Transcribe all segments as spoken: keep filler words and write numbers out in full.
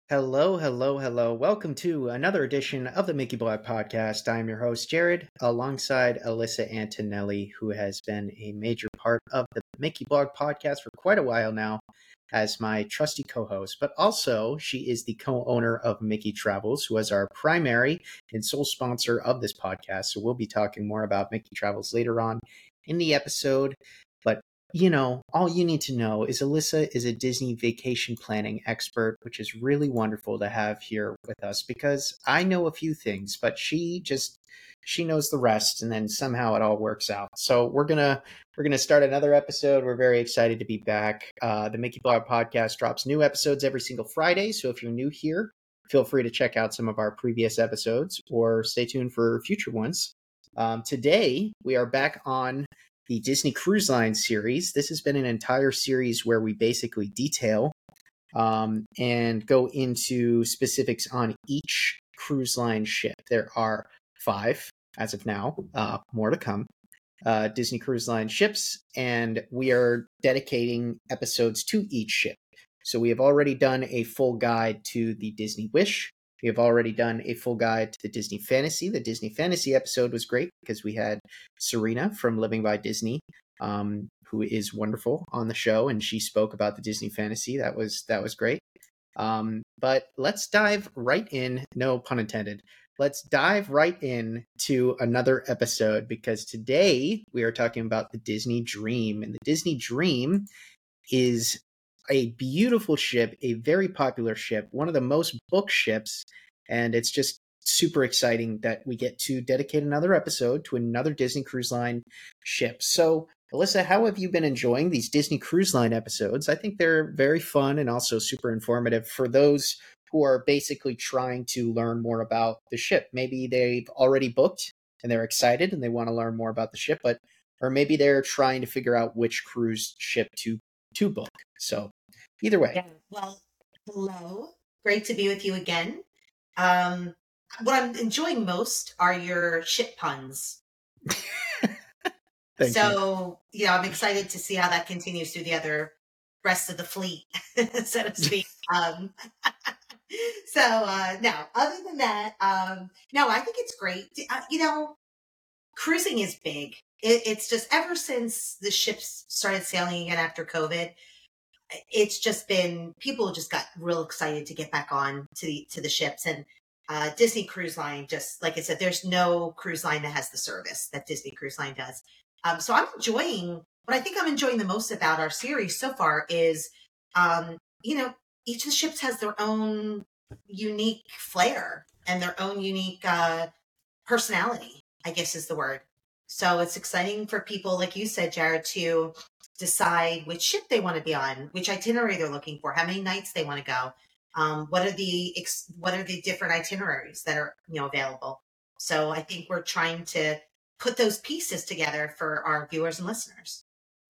Hello, hello, hello. Welcome to another edition of the Mickey Blog Podcast. I am your host, Jared, alongside Alyssa Antonelli, who has been a major part of the Mickey Blog Podcast for quite a while now as my trusty co-host. But also, she is the co-owner of Mickey Travels, who is our primary and sole sponsor of this podcast. So we'll be talking more about Mickey Travels later on in the episode. But you know, all you need to know is Alyssa is a Disney vacation planning expert, which is really wonderful to have here with us because I know a few things, but she just she knows the rest, and then somehow it all works out. So we're gonna we're gonna start another episode. We're very excited to be back. Uh, the Mickey Blog Podcast drops new episodes every single Friday, so if you're new here, feel free to check out some of our previous episodes or stay tuned for future ones. Um, today we are back on the Disney Cruise Line series. This has been an entire series where we basically detail um, and go into specifics on each cruise line ship. There are five as of now, uh, more to come, uh, Disney Cruise Line ships, and we are dedicating episodes to each ship. So we have already done a full guide to the Disney Wish. We have already done a full guide to the Disney Fantasy. The Disney Fantasy episode was great because we had Serena from Living by Disney, um, who is wonderful on the show, and she spoke about the Disney Fantasy. That was that was great. Um, but let's dive right in. No pun intended. Let's dive right in to another episode because today we are talking about the Disney Dream, and the Disney Dream is a beautiful ship, a very popular ship, one of the most booked ships, and it's just super exciting that we get to dedicate another episode to another Disney Cruise Line ship. So, Alyssa, how have you been enjoying these Disney Cruise Line episodes? I think they're very fun and also super informative for those who are basically trying to learn more about the ship. Maybe they've already booked and they're excited and they want to learn more about the ship, but or maybe they're trying to figure out which cruise ship to to book. So either way. Yeah. Well, hello. Great to be with you again. Um, what I'm enjoying most are your ship puns. Thank so, you. you know, I'm excited to see how that continues through the other rest of the fleet, so to speak. um, so, uh, no, other than that, um, no, I think it's great. Uh, you know, cruising is big. It, it's just ever since the ships started sailing again after COVID, it's just been people just got real excited to get back on to the to the ships, and uh, Disney Cruise Line, just like I said, there's no cruise line that has the service that Disney Cruise Line does. Um, so I'm enjoying what I think I'm enjoying the most about our series so far is, um, you know, each of the ships has their own unique flair and their own unique uh, personality, I guess is the word. So it's exciting for people, like you said, Jared, to decide which ship they want to be on, which itinerary they're looking for, how many nights they want to go. Um, what are the ex- what are the different itineraries that are you know available? So I think we're trying to put those pieces together for our viewers and listeners.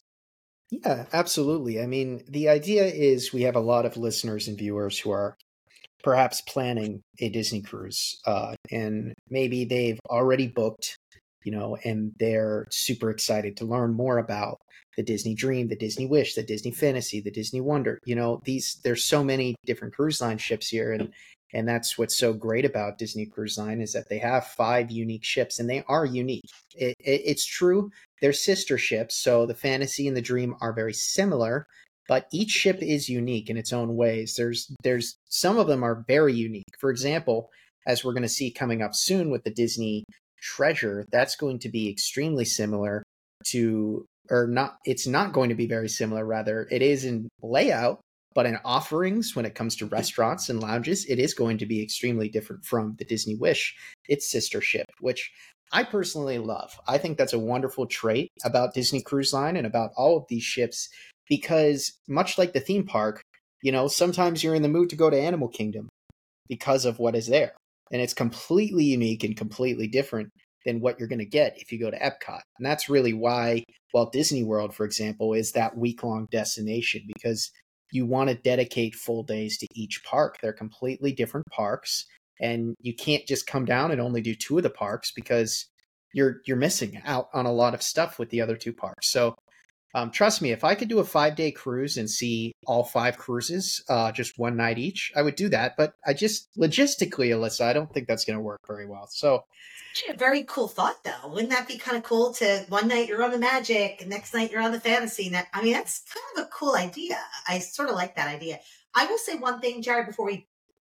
Yeah, absolutely. I mean, the idea is we have a lot of listeners and viewers who are perhaps planning a Disney cruise, uh, and maybe they've already booked, you know, and they're super excited to learn more about the Disney Dream, the Disney Wish, the Disney Fantasy, the Disney Wonder. You know, these there's so many different cruise line ships here, and and that's what's so great about Disney Cruise Line is that they have five unique ships, and they are unique. It, it, it's true, they're sister ships, so the Fantasy and the Dream are very similar, but each ship is unique in its own ways. There's there's some of them are very unique. For example, as we're going to see coming up soon with the Disney Treasure, that's going to be extremely similar to, or not, it's not going to be very similar, rather. It is in layout, but in offerings when it comes to restaurants and lounges, it is going to be extremely different from the Disney Wish, its sister ship, which I personally love. I think that's a wonderful trait about Disney Cruise Line and about all of these ships because much like the theme park, you know, sometimes you're in the mood to go to Animal Kingdom because of what is there. And it's completely unique and completely different than what you're going to get if you go to Epcot. And that's really why Walt Disney World, for example, is that week-long destination because you want to dedicate full days to each park. They're completely different parks, and you can't just come down and only do two of the parks because you're you're missing out on a lot of stuff with the other two parks. So Um, trust me, if I could do a five day cruise and see all five cruises, uh, just one night each, I would do that. But I just logistically, Alyssa, I don't think that's going to work very well. So Actually, a very cool thought, though. Wouldn't that be kind of cool to one night you're on the Magic, and next night you're on the Fantasy? That I mean, that's kind of a cool idea. I sort of like that idea. I will say one thing, Jared, before we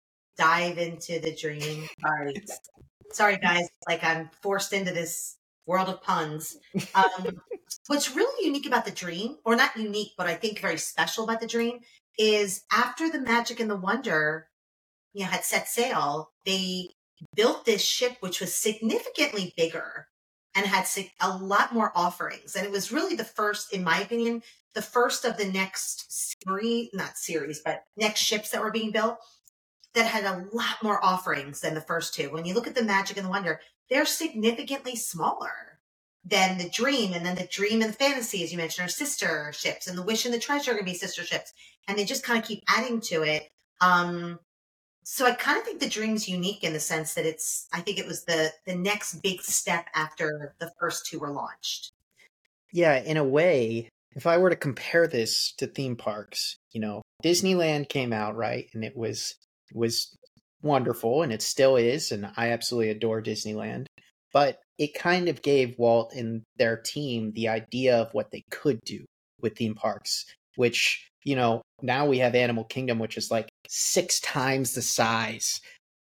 dive into the dream. Sorry, sorry, guys. Like I'm forced into this world of puns. Um, what's really unique about the dream, or not unique, but I think very special about the dream, is after the Magic and the Wonder, you know, had set sail, they built this ship which was significantly bigger and had sig- a lot more offerings. And it was really the first, in my opinion, the first of the next series, not series, but next ships that were being built that had a lot more offerings than the first two. When you look at the Magic and the Wonder, they're significantly smaller than the Dream. And then the Dream and the Fantasy, as you mentioned, are sister ships, and the Wish and the Treasure are going to be sister ships. And they just kind of keep adding to it. Um, so I kind of think the Dream's unique in the sense that it's, I think it was the the next big step after the first two were launched. yeah, in a way, if I were to compare this to theme parks, you know, Disneyland came out, right? And it was it was wonderful, and it still is, and I absolutely adore Disneyland. But it kind of gave Walt and their team the idea of what they could do with theme parks, which, you know, now we have Animal Kingdom, which is like six times the size,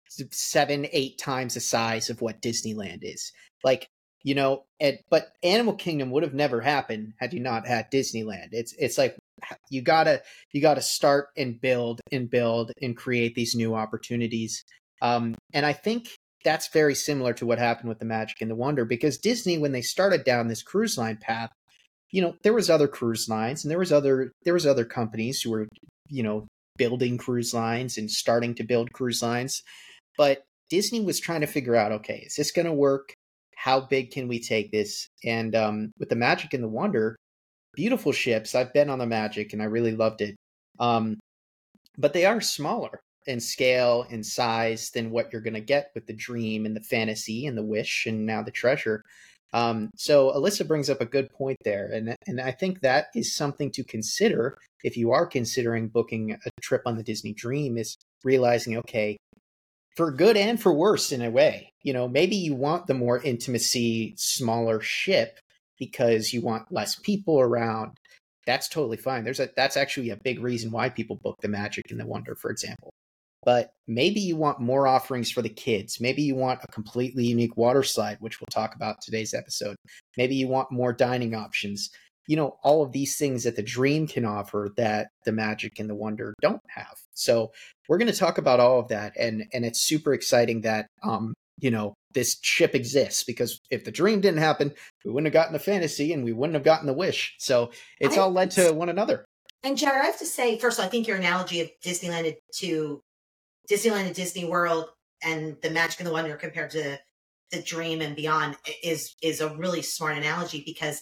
seven, eight times the size of what Disneyland is. Like, you know, and but Animal Kingdom would have never happened had you not had Disneyland. It's it's like you gotta you gotta start and build and build and create these new opportunities. Um, and I think that's very similar to what happened with the Magic and the Wonder, because Disney, when they started down this cruise line path, you know, there was other cruise lines and there was other there was other companies who were, you know, building cruise lines and starting to build cruise lines. But Disney was trying to figure out, okay, is this going to work? How big can we take this? And um, with the Magic and the Wonder, beautiful ships. I've been on the Magic and I really loved it. Um, but they are smaller in scale and size than what you're going to get with the Dream and the Fantasy and the Wish and now the Treasure. Um, so Alyssa brings up a good point there, and and I think that is something to consider if you are considering booking a trip on the Disney Dream. Is realizing, okay, for good and for worse in a way, you know, maybe you want the more intimacy, smaller ship because you want less people around. That's totally fine. There's a that's actually a big reason why people book the Magic and the Wonder, for example. But maybe you want more offerings for the kids. Maybe you want a completely unique water slide, which we'll talk about in today's episode. Maybe you want more dining options. You know, all of these things that the Dream can offer that the Magic and the Wonder don't have. So we're going to talk about all of that. And, and it's super exciting that, um, you know, this ship exists, because if the Dream didn't happen, we wouldn't have gotten the Fantasy and we wouldn't have gotten the Wish. So it's I, all led to one another. And Jared, I have to say, first of all, I think your analogy of Disneyland to Disneyland and Disney World and the Magic and the Wonder compared to the Dream and beyond is is a really smart analogy, because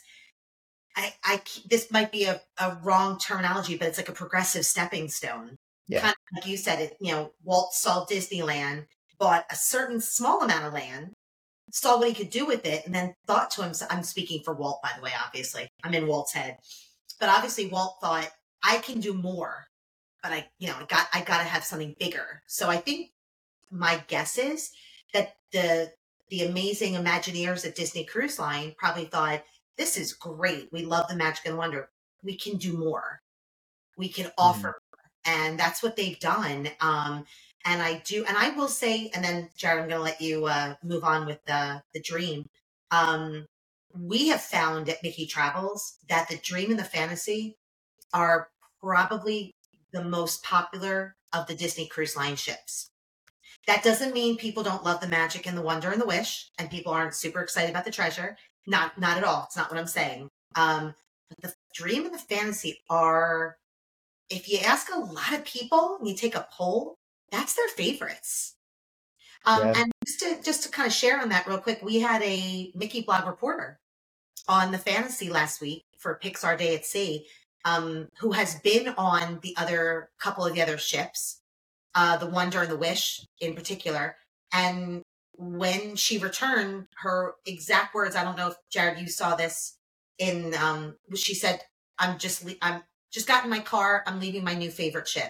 I, I this might be a, a wrong terminology, but it's like a progressive stepping stone. Yeah. Kind of like you said, it, you know, Walt saw Disneyland, bought a certain small amount of land, saw what he could do with it, and then thought to himself, I'm speaking for Walt, by the way, obviously. I'm in Walt's head. But obviously Walt thought, I can do more. But I, you know, I got, I got to have something bigger. So I think my guess is that the, the amazing Imagineers at Disney Cruise Line probably thought, this is great. We love the Magic and Wonder. We can do more. We can offer mm-hmm. more. And that's what they've done. Um, and I do, and I will say, and then Jared, I'm going to let you uh, move on with the, the Dream. Um, we have found at Mickey Travels that the Dream and the Fantasy are probably the most popular of the Disney Cruise Line ships. That doesn't mean people don't love the Magic and the Wonder and the Wish, and people aren't super excited about the Treasure. Not, not at all. It's not what I'm saying. Um, but the Dream and the Fantasy are, if you ask a lot of people and you take a poll, that's their favorites. Um, yeah. And just to just to kind of share on that real quick, we had a Mickey blog reporter on the Fantasy last week for Pixar Day at Sea, um, who has been on the other couple of the other ships, uh, the Wonder and the Wish in particular. And when she returned, her exact words, I don't know if Jared, you saw this in, um, she said, I'm just le- I'm just got in my car. I'm leaving my new favorite ship.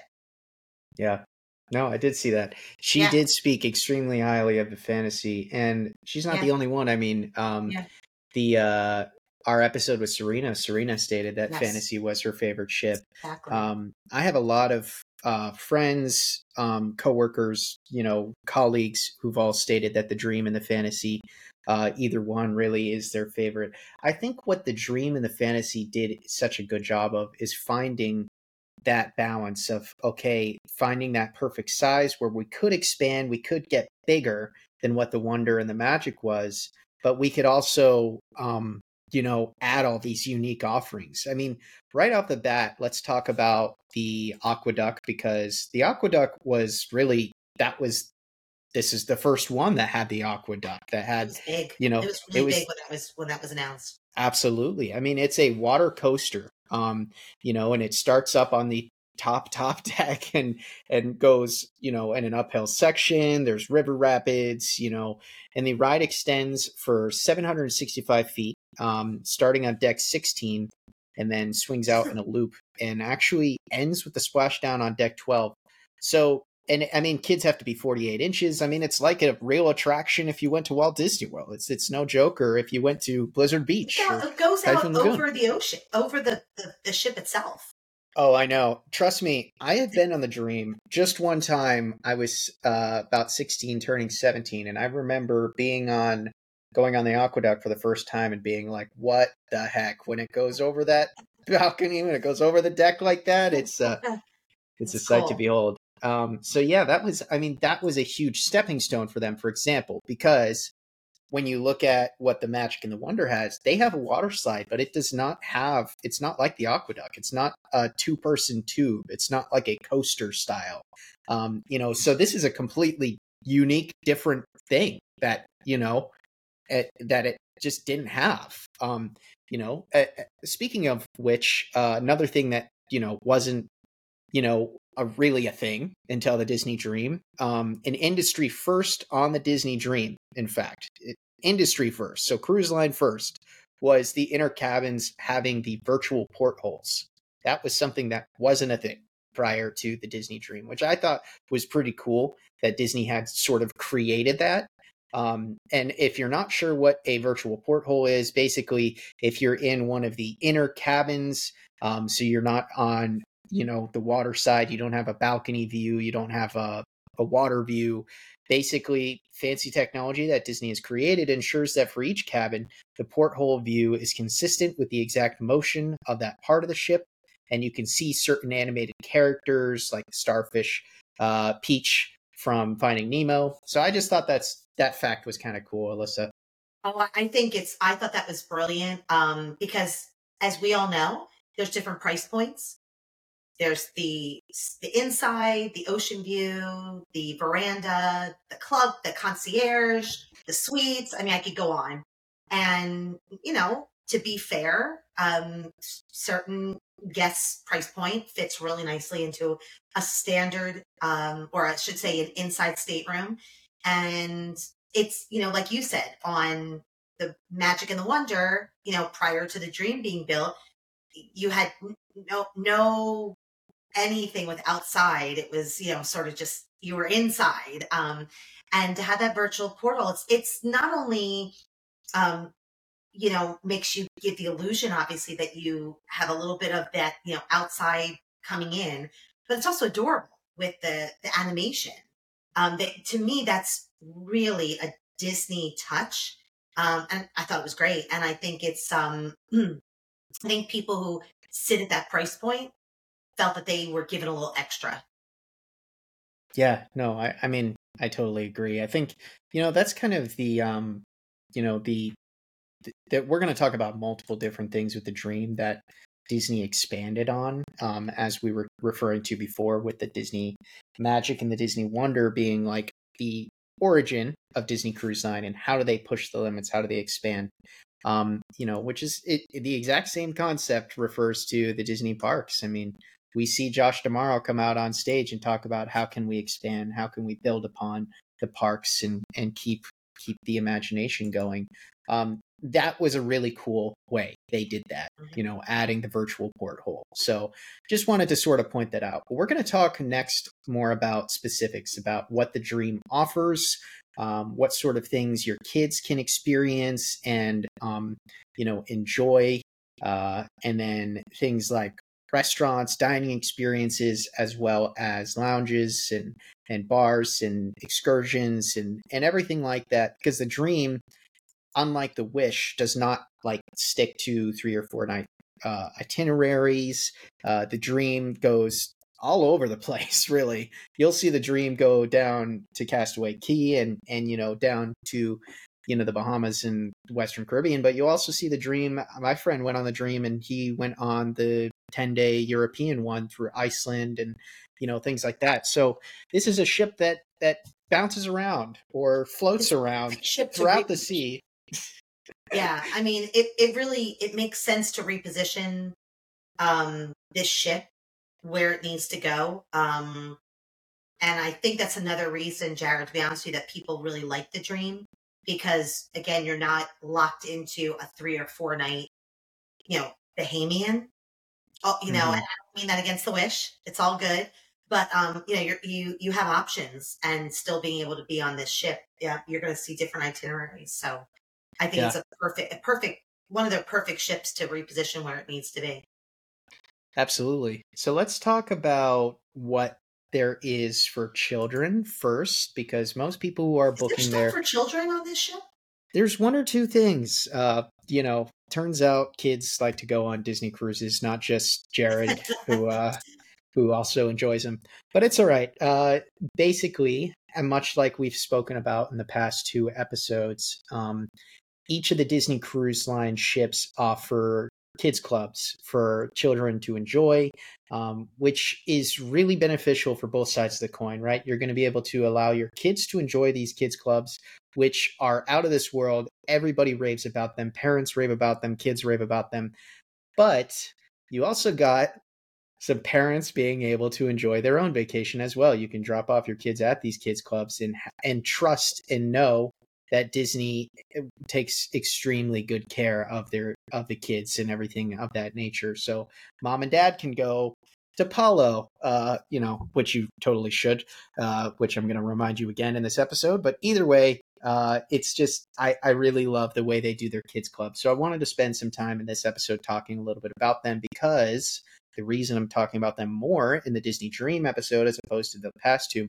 Yeah. No, I did see that. She Yeah, did speak extremely highly of the fantasy, and she's not yeah, the only one. I mean, um, yeah. the uh, our episode with Serena, Serena stated that Yes, fantasy was her favorite ship. exactly. Um, I have a lot of uh, friends, um, coworkers, you know, colleagues who've all stated that the Dream and the fantasy, uh, either one really is their favorite. I think what the Dream and the fantasy did such a good job of is finding that balance of, okay, finding that perfect size where we could expand, we could get bigger than what the Wonder and the Magic was, but we could also, um, you know, add all these unique offerings. I mean, right off the bat, let's talk about the Aqueduct, because the Aqueduct was really, that was, this is the first one that had the Aqueduct, that It had, was big. you It know, was it really big was when that was when that was announced. absolutely. I mean, it's a water coaster, um, you know, and it starts up on the top top deck and and goes, you know, in an uphill section. There's river rapids, you know, and the ride extends for seven hundred sixty-five feet, um, starting on deck sixteen, and then swings out in a loop and actually ends with the splashdown on deck twelve. So, and I mean, kids have to be forty-eight inches. I mean, it's like a real attraction if you went to Walt Disney World. It's it's no joke. Or if you went to Blizzard It, Beach go, or it goes Typhoon out Lagoon. over the ocean, over the, the, the ship itself. Oh, I know. Trust me, I have been on the Dream. Just one time, I was uh, about sixteen, turning seventeen, and I remember being on, going on the Aqueduct for the first time and being like, "What the heck?" When it goes over that balcony, when it goes over the deck like that, it's uh, it's a It's sight to cool. behold. Um, so yeah, that was, I mean, that was a huge stepping stone for them, for example, because when you look at what the Magic and the Wonder has, they have a water slide, but it does not have, it's not like the Aqueduct. It's not a two person tube. It's not like a coaster style. Um, you know, so this is a completely unique, different thing that, you know, it, that it just didn't have. Um, you know, uh, speaking of which, uh, another thing that, you know, wasn't, you know, a really a thing until the Disney Dream. Um, an industry first on the Disney Dream, in fact, it, industry first. So cruise line first was the inner cabins having the virtual portholes. That was something that wasn't a thing prior to the Disney Dream, which I thought was pretty cool that Disney had sort of created that. Um, and if you're not sure what a virtual porthole is, basically, if you're in one of the inner cabins, um, so you're not on, you know, the water side, you don't have a balcony view, you don't have a, a water view. Basically, fancy technology that Disney has created ensures that for each cabin, the porthole view is consistent with the exact motion of that part of the ship, and you can see certain animated characters like the starfish, uh, Peach from Finding Nemo. So I just thought that's that fact was kind of cool, Alyssa. Oh, I I think it's, I thought that was brilliant, um, because as we all know, there's different price points. There's the the inside, the ocean view, the veranda, the club, the concierge, the suites. I mean, I could go on. And you know, to be fair, um, certain guest price point fits really nicely into a standard, um, or I should say, an inside stateroom. And it's, you know, like you said, on the Magic and the Wonder, you know, prior to the Dream being built, you had no no anything with outside. It was, you know, sort of just you were inside. Um, and to have that virtual portal, it's it's not only um, you know, makes you give the illusion, obviously, that you have a little bit of that, you know, outside coming in, but it's also adorable with the the animation. Um, that to me, that's really a Disney touch. Um, and I thought it was great. And I think it's um I think people who sit at that price point felt that they were given a little extra. Yeah, no, I, I mean, I totally agree. I think, you know, that's kind of the, um, you know, the, th- that we're going to talk about multiple different things with the Dream that Disney expanded on, um, as we were referring to before with the Disney Magic and the Disney Wonder being like the origin of Disney Cruise Line and how do they push the limits? How do they expand? Um, you know, which is it, the exact same concept refers to the Disney parks. I mean, we see Josh D'Amaro come out on stage and talk about how can we expand, how can we build upon the parks and and keep keep the imagination going. Um, that was a really cool way they did that, Mhm. you know, adding the virtual porthole. So just wanted to sort of point that out. But we're going to talk next more about specifics about what the Dream offers, um, what sort of things your kids can experience and, um, you know, enjoy. Uh, and then things like restaurants, dining experiences, as well as lounges and, and bars and excursions and, and everything like that. Because the Dream, unlike the Wish, does not like stick to three or four night uh, itineraries. Uh, the Dream goes all over the place. Really, you'll see the Dream go down to Castaway Cay and and you know down to you know the Bahamas and Western Caribbean. But you also see the Dream. My friend went on the Dream and he went on the ten day European one through Iceland and you know things like that. So this is a ship that that bounces around or floats It's around a ship to throughout the reposition. sea. Yeah, I mean, it, it really it makes sense to reposition um, this ship where it needs to go. Um, and I think that's another reason, Jared, to be honest with you, that people really like the Dream because again, you're not locked into a three or four night, you know, Bahamian. Oh, you know, Mm-hmm. and I don't mean that against the Wish. It's all good. But um, you know, you're, you you have options, and still being able to be on this ship, yeah, you're going to see different itineraries. So I think it's Yeah, a perfect, a perfect one of the perfect ships to reposition where it needs to be. absolutely. So let's talk about what there is for children first, because most people who are Is there booking stuff there, for children on this ship? there's one or two things. Uh, you know, turns out kids like to go on Disney cruises, not just Jared, who uh, who also enjoys them. But it's all right. Uh, basically, and much like we've spoken about in the past two episodes, um, each of the Disney Cruise Line ships offer kids clubs for children to enjoy, um, which is really beneficial for both sides of the coin, right? You're going to be able to allow your kids to enjoy these kids clubs, which are out of this world. Everybody raves about them. Parents rave about them. Kids rave about them. But you also got some parents being able to enjoy their own vacation as well. You can drop off your kids at these kids clubs and and trust and know that Disney takes extremely good care of their of the kids and everything of that nature. So mom and dad can go to Palo, uh, you know, which you totally should, uh, which I'm going to remind you again in this episode. But either way, uh, it's just I, I really love the way they do their kids club. So I wanted to spend some time in this episode talking a little bit about them because the reason I'm talking about them more in the Disney Dream episode as opposed to the past two,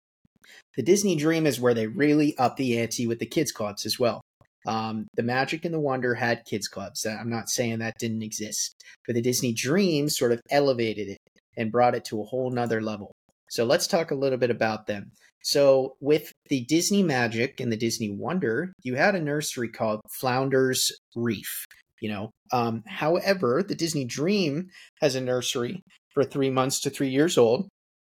the Disney Dream is where they really up the ante with the kids clubs as well. Um, the Magic and the Wonder had kids clubs. I'm not saying that didn't exist, but the Disney Dream sort of elevated it and brought it to a whole nother level. So let's talk a little bit about them. So with the Disney Magic and the Disney Wonder, you had a nursery called Flounder's Reef. You know, um, however, the Disney Dream has a nursery for three months to three years old,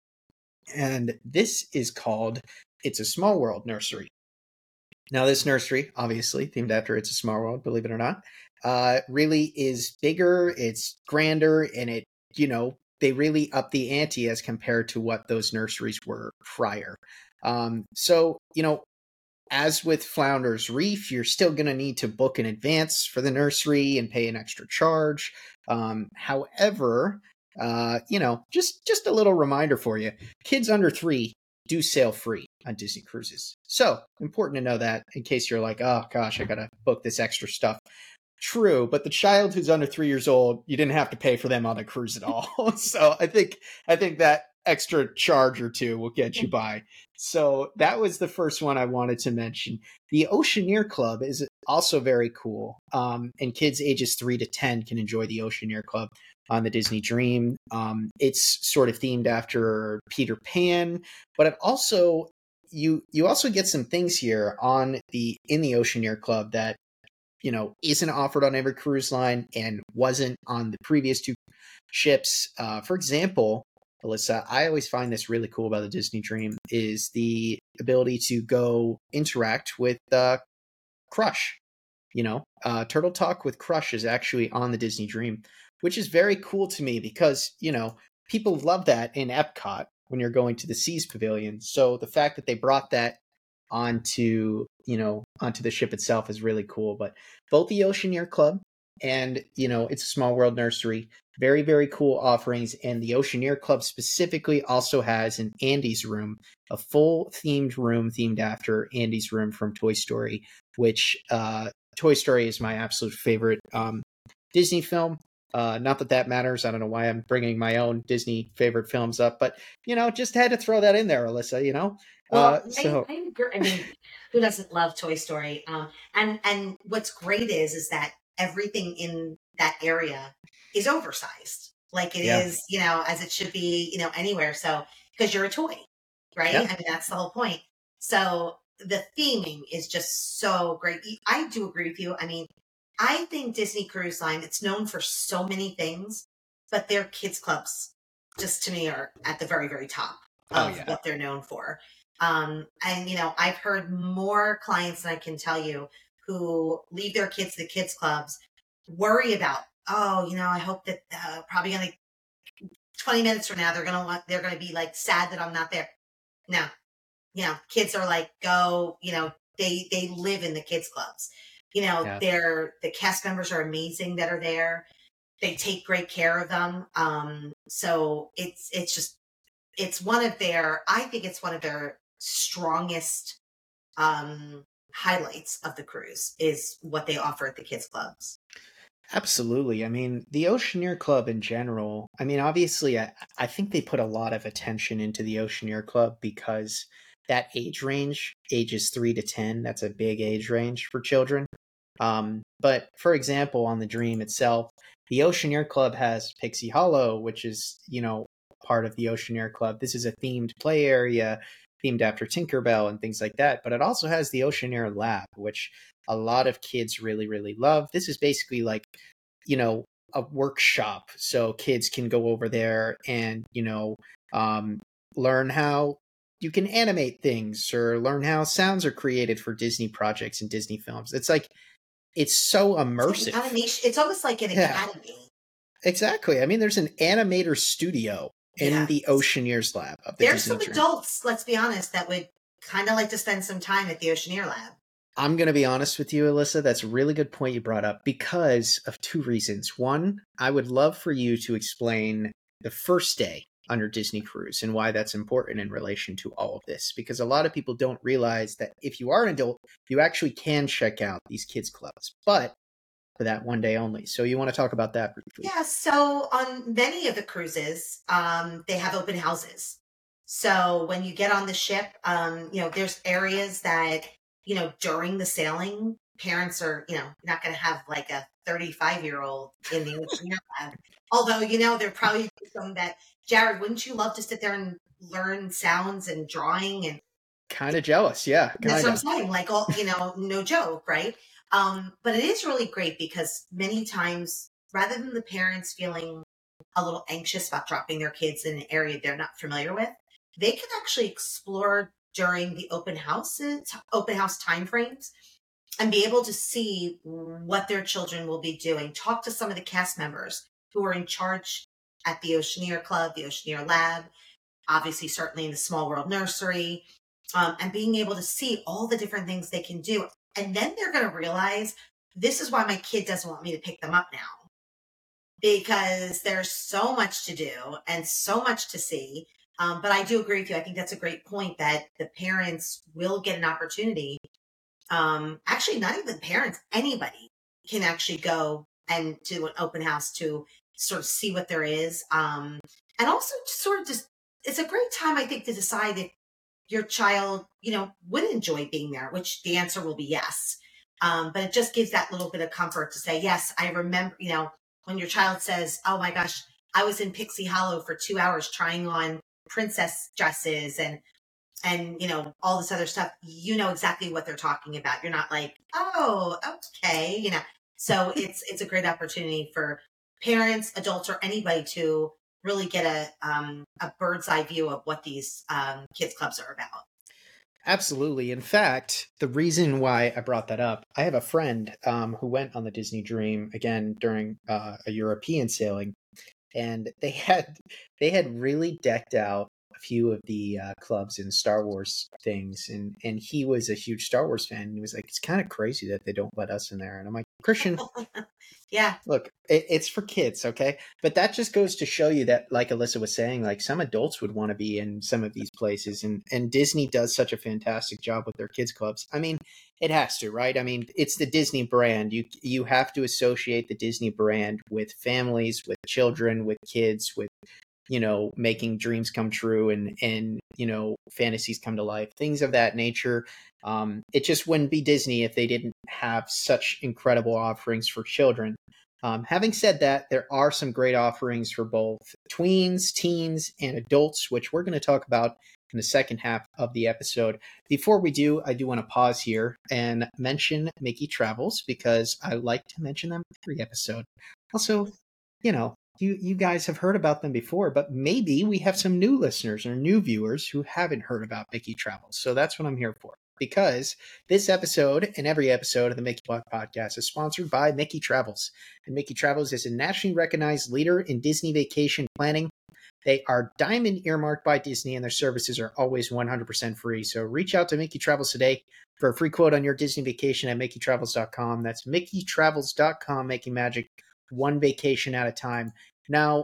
and this is called It's a Small World Nursery. Now, this nursery, obviously themed after It's a Small World, believe it or not, uh, really is bigger, it's grander, and it, you know, they really up the ante as compared to what those nurseries were prior. Um, so, you know, as with Flounder's Reef, you're still going to need to book in advance for the nursery and pay an extra charge. Um, however, uh, you know, just just a little reminder for you: kids under three do sail free on Disney cruises. So important to know that in case you're like, oh gosh, I gotta book this extra stuff. True, but the child who's under three years old, you didn't have to pay for them on the cruise at all. So I think I think that extra charge or two will get you by. So that was the first one I wanted to mention. The Oceaneer Club is also very cool. Um, and kids ages three to ten can enjoy the Oceaneer Club on the Disney Dream. Um, it's sort of themed after Peter Pan, but it also you you also get some things here on the in the Oceaneer Club that you know isn't offered on every cruise line and wasn't on the previous two ships. Uh, for example, Alyssa, I always find this really cool about the Disney Dream is the ability to go interact with uh, Crush. You know, uh, Turtle Talk with Crush is actually on the Disney Dream, which is very cool to me because, you know, people love that in Epcot when you're going to the Seas Pavilion. So the fact that they brought that onto, you know, onto the ship itself is really cool. But both the Oceaneer Club and, you know, It's a Small World Nursery, very, very cool offerings. And the Oceaneer Club specifically also has an Andy's room, a full themed room themed after Andy's room from Toy Story, which uh, Toy Story is my absolute favorite um, Disney film. Uh, not that that matters. I don't know why I'm bringing my own Disney favorite films up, but, you know, just had to throw that in there, Alyssa, you know? Well, Uh, I, so I agree. I mean, who doesn't love Toy Story? Um, and and what's great is is that everything in that area is oversized, like it yeah, is, you know, as it should be, you know, anywhere. So because you're a toy, right? yeah, I mean, that's the whole point. So the theming is just so great. I do agree with you. I mean, I think Disney Cruise Line, it's known for so many things, but their kids clubs, just to me, are at the very, very top oh of yeah, what they're known for. Um, and you know, I've heard more clients than I can tell you who leave their kids to the kids clubs, worry about, oh, you know, I hope that uh, probably gonna twenty minutes from now they're gonna want they're gonna be like sad that I'm not there. No, you know, kids are like, go, you know, they they live in the kids clubs. You know, yeah. they're the cast members are amazing that are there. They take great care of them. Um, so it's it's just it's one of their I think it's one of their strongest um highlights of the cruise is what they offer at the kids clubs. Absolutely. I mean, the Oceaneer Club in general, I mean, obviously, I, I think they put a lot of attention into the Oceaneer Club because that age range, ages three to ten, that's a big age range for children. Um, but for example, on the Dream itself, the Oceaneer Club has Pixie Hollow, which is, you know, part of the Oceaneer Club. This is a themed play area themed after Tinkerbell and things like that. But it also has the Oceaneer Lab, which a lot of kids really, really love. This is basically like, you know, a workshop. So kids can go over there and, you know, um, learn how you can animate things or learn how sounds are created for Disney projects and Disney films. It's like, it's so It's like an immersive. animation. It's almost like an Yeah, academy. exactly. I mean, there's an animator studio in Yeah. the Oceaneers Lab of the There's Disney some Dream. adults, let's be honest, that would kind of like to spend some time at the Oceaneer Lab. I'm going to be honest with you, Alyssa. That's a really good point you brought up because of two reasons. One, I would love for you to explain the first day under Disney Cruise and why that's important in relation to all of this. Because a lot of people don't realize that if you are an adult, you actually can check out these kids' clubs, but for that one day only. So you want to talk about that briefly? Yeah, so on many of the cruises, um, they have open houses. So when you get on the ship, um, you know, there's areas that, you know, during the sailing, parents are, you know, not going to have like a thirty-five year old in the Oceaneer Lab. Although, you know, there probably be some that, Jared, wouldn't you love to sit there and learn sounds and drawing and Kind of jealous. Yeah, that's kind what I'm of. saying. Like, all, you know, no joke, right? Um, but it is really great because many times, rather than the parents feeling a little anxious about dropping their kids in an area they're not familiar with, they can actually explore during the open houses, open house timeframes, and be able to see what their children will be doing. Talk to some of the cast members who are in charge at the Oceaneer Club, the Oceaneer Lab, obviously, certainly in the Small World Nursery, um, and being able to see all the different things they can do. And then they're going to realize this is why my kid doesn't want me to pick them up now, because there's so much to do and so much to see. Um, but I do agree with you. I think that's a great point that the parents will get an opportunity. Um, actually, not even parents, anybody can actually go and do an open house to sort of see what there is. Um, and also just sort of just, it's a great time, I think, to decide if your child, you know, would enjoy being there, which the answer will be yes. Um, but it just gives that little bit of comfort to say, yes, I remember, you know, when your child says, oh my gosh, I was in Pixie Hollow for two hours trying on princess dresses and, and, you know, all this other stuff, you know exactly what they're talking about. You're not like, oh, okay, you know. So it's, it's a great opportunity for parents, adults, or anybody to really get a um, a bird's eye view of what these um, kids clubs are about. Absolutely. In fact, the reason why I brought that up, I have a friend um, who went on the Disney Dream again during uh, a European sailing, and they had they had really decked out a few of the uh, clubs and Star Wars things, and and he was a huge Star Wars fan. And he was like, "It's kind of crazy that they don't let us in there." And I'm like, "Christian, yeah, look, it, it's for kids, okay?" But that just goes to show you that, like Alyssa was saying, like some adults would want to be in some of these places, and and Disney does such a fantastic job with their kids clubs. I mean, it has to, right? I mean, it's the Disney brand. You you have to associate the Disney brand with families, with children, with kids, with, you know, making dreams come true and, and, you know, fantasies come to life, things of that nature. Um, it just wouldn't be Disney if they didn't have such incredible offerings for children. Um, having said that, there are some great offerings for both tweens, teens, and adults, which we're going to talk about in the second half of the episode. Before we do, I do want to pause here and mention Mickey Travels, because I like to mention them every episode. Also, you know, you, you guys have heard about them before, but maybe we have some new listeners or new viewers who haven't heard about Mickey Travels. So that's what I'm here for. Because this episode and every episode of the Mickey Blog Podcast is sponsored by Mickey Travels. And Mickey Travels is a nationally recognized leader in Disney vacation planning. They are diamond earmarked by Disney, and their services are always one hundred percent free. So reach out to Mickey Travels today for a free quote on your Disney vacation at mickey travels dot com. That's mickey travels dot com, making magic one vacation at a time. Now,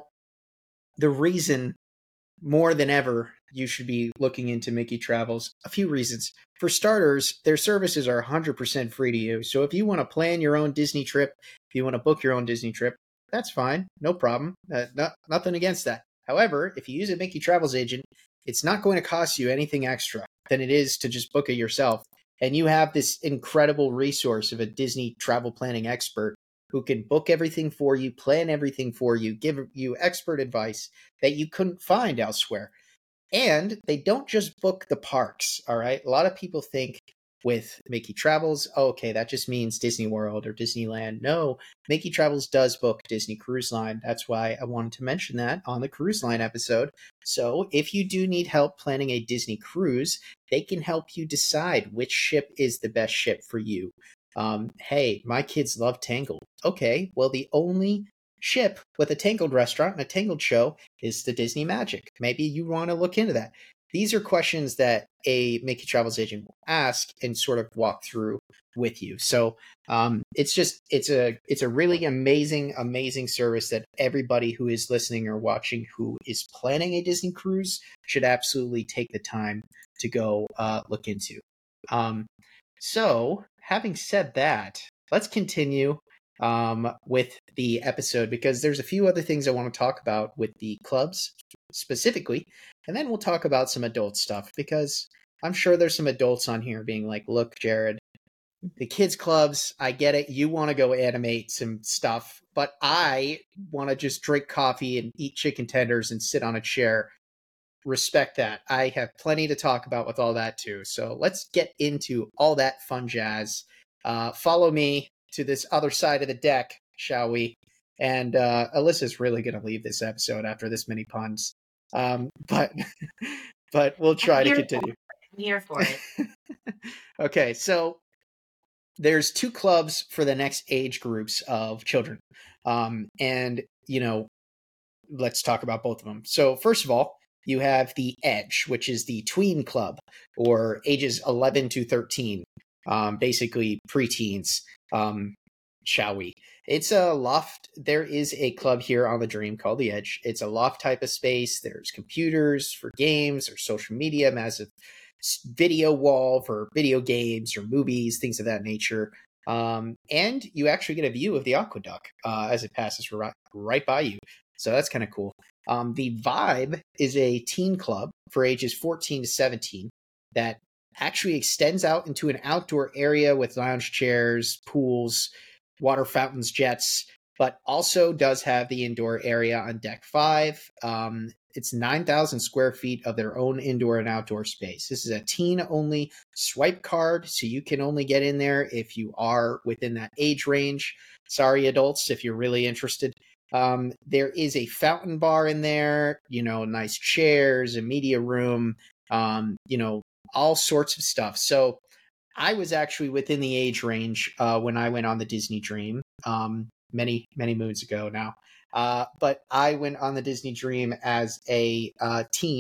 the reason more than ever you should be looking into Mickey Travels, a few reasons. For starters, their services are one hundred percent free to you. So if you want to plan your own Disney trip, if you want to book your own Disney trip, that's fine. No problem. Uh, not, nothing against that. However, if you use a Mickey Travels agent, it's not going to cost you anything extra than it is to just book it yourself. And you have this incredible resource of a Disney travel planning expert who can book everything for you, plan everything for you, give you expert advice that you couldn't find elsewhere. And they don't just book the parks, all right? A lot of people think with Mickey Travels, oh, okay, that just means Disney World or Disneyland. No, Mickey Travels does book Disney Cruise Line. That's why I wanted to mention that on the Cruise Line episode. So if you do need help planning a Disney cruise, they can help you decide which ship is the best ship for you. Um, hey, my kids love Tangled. Okay, well, the only ship with a Tangled restaurant and a Tangled show is the Disney Magic. Maybe you want to look into that. These are questions that a Mickey Travels agent will ask and sort of walk through with you. So um, it's just it's a it's a really amazing amazing service that everybody who is listening or watching who is planning a Disney cruise should absolutely take the time to go uh, look into. Um, so having said that, let's continue um, with the episode, because there's a few other things I want to talk about with the clubs specifically, and then we'll talk about some adult stuff, because I'm sure there's some adults on here being like, look, Jared, the kids clubs, I get it. You want to go animate some stuff, but I want to just drink coffee and eat chicken tenders and sit on a chair. Respect that. I have plenty to talk about with all that too. So let's get into all that fun jazz. Uh, follow me to this other side of the deck, shall we? And uh, Alyssa's really going to leave this episode after this many puns. Um, but but we'll try to continue. I'm here for it. Okay, so there's two clubs for the next age groups of children. Um, and, you know, let's talk about both of them. So first of all, you have the Edge, which is the tween club, or ages eleven to thirteen, um, basically preteens, um, shall we? It's a loft. There is a club here on the Dream called the Edge. It's a loft type of space. There's computers for games or social media, massive video wall for video games or movies, things of that nature. Um, and you actually get a view of the aqueduct uh, as it passes right, right by you. So that's kind of cool. Um, the Vibe is a teen club for ages fourteen to seventeen that actually extends out into an outdoor area with lounge chairs, pools, water fountains, jets, but also does have the indoor area on deck five. Um, it's nine thousand square feet of their own indoor and outdoor space. This is a teen-only swipe card, so you can only get in there if you are within that age range. Sorry, adults, if you're really interested. Um, there is a fountain bar in there, you know, nice chairs, a media room, um, you know, all sorts of stuff. So I was actually within the age range uh, when I went on the Disney Dream um, many, many moons ago now. Uh, but I went on the Disney Dream as a uh, teen.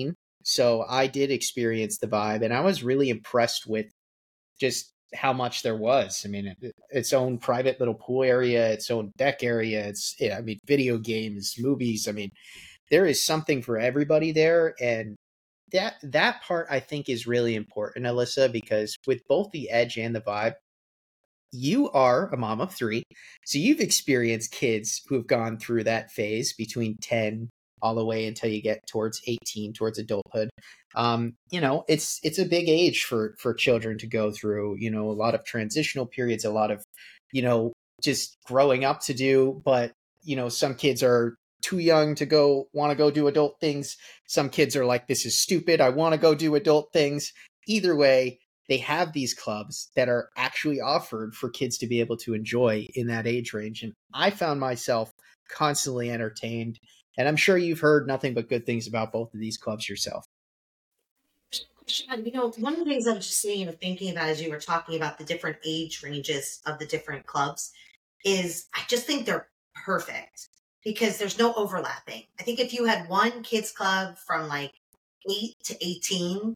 So I did experience the vibe, and I was really impressed with just how much there was. I mean, it, its own private little pool area, its own deck area. It's, yeah, I mean, video games, movies. I mean, there is something for everybody there. And that, that part I think is really important, Alyssa, because with both the edge and the vibe, you are a mom of three. So you've experienced kids who have gone through that phase between ten all the way until you get towards eighteen, towards adulthood. Um, you know, it's it's a big age for for children to go through, you know, a lot of transitional periods, a lot of, you know, just growing up to do. But, you know, some kids are too young to go want to go do adult things. Some kids are like, this is stupid, I want to go do adult things. Either way, they have these clubs that are actually offered for kids to be able to enjoy in that age range. And I found myself constantly entertained. And I'm sure you've heard nothing but good things about both of these clubs yourself. Sean, you know, one of the things I was just saying and thinking about as you were talking about the different age ranges of the different clubs is I just think they're perfect because there's no overlapping. I think if you had one kids club from like eight to eighteen,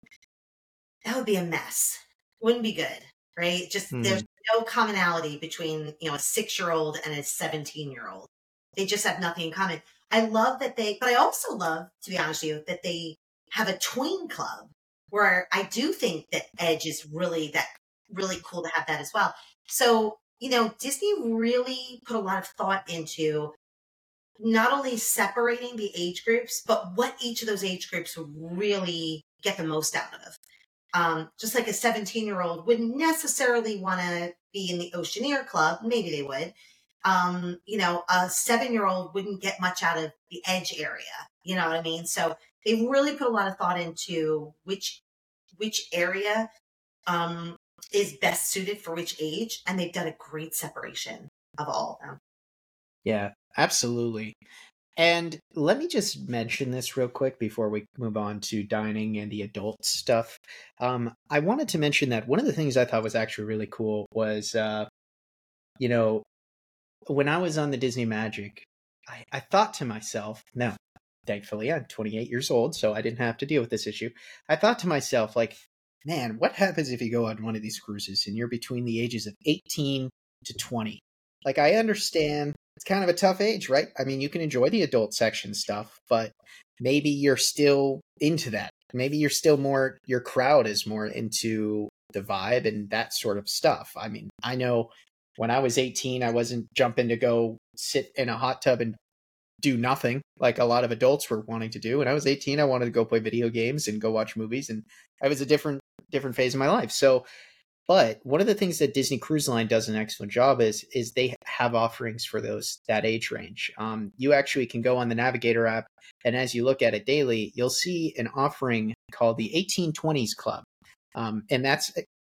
that would be a mess. Wouldn't be good, right? Just mm-hmm. There's no commonality between, you know, a six-year-old and a seventeen-year-old. They just have nothing in common. I love that they, but I also love, to be honest with you, that they have a tween club where I do think that Edge is really that really cool to have that as well. So, you know, Disney really put a lot of thought into not only separating the age groups, but what each of those age groups would really get the most out of. Um, just like a seventeen-year-old wouldn't necessarily want to be in the Oceaneer Club. Maybe they would. Um, you know, a seven-year-old wouldn't get much out of the Edge area. You know what I mean? So they've really put a lot of thought into which which area um, is best suited for which age, and they've done a great separation of all of them. Yeah, absolutely. And let me just mention this real quick before we move on to dining and the adult stuff. Um, I wanted to mention that one of the things I thought was actually really cool was, uh, you know, when I was on the Disney Magic, I, I thought to myself, now, thankfully, I'm twenty-eight years old, so I didn't have to deal with this issue. I thought to myself, like, man, what happens if you go on one of these cruises and you're between the ages of eighteen to twenty? Like, I understand it's kind of a tough age, right? I mean, you can enjoy the adult section stuff, but maybe you're still into that. Maybe you're still more, your crowd is more into the vibe and that sort of stuff. I mean, I know when I was eighteen, I wasn't jumping to go sit in a hot tub and do nothing like a lot of adults were wanting to do. When I was eighteen, I wanted to go play video games and go watch movies, and that was a different different phase of my life. So, but one of the things that Disney Cruise Line does an excellent job is is they have offerings for those that age range. Um, you actually can go on the Navigator app, and as you look at it daily, you'll see an offering called the eighteen twenties Club, um, and that's